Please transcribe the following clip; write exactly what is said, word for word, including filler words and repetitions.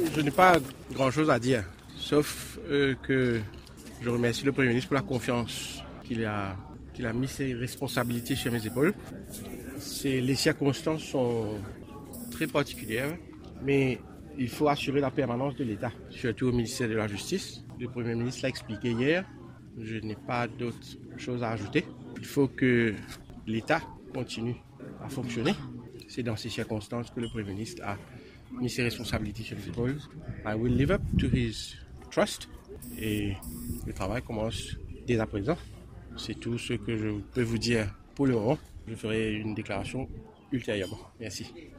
Je n'ai pas grand-chose à dire, sauf euh, que je remercie le Premier ministre pour la confiance qu'il a, qu'il a mis ses responsabilités sur mes épaules. C'est, les circonstances sont très particulières, mais il faut assurer la permanence de l'État, surtout au ministère de la Justice. Le Premier ministre l'a expliqué hier, je n'ai pas d'autre chose à ajouter. Il faut que l'État continue à fonctionner. C'est dans ces circonstances que le Premier ministre a mis ses responsabilités sur les épaules. I will live up to his trust. Et le travail commence dès à présent. C'est tout ce que je peux vous dire pour le moment. Je ferai une déclaration ultérieurement. Merci.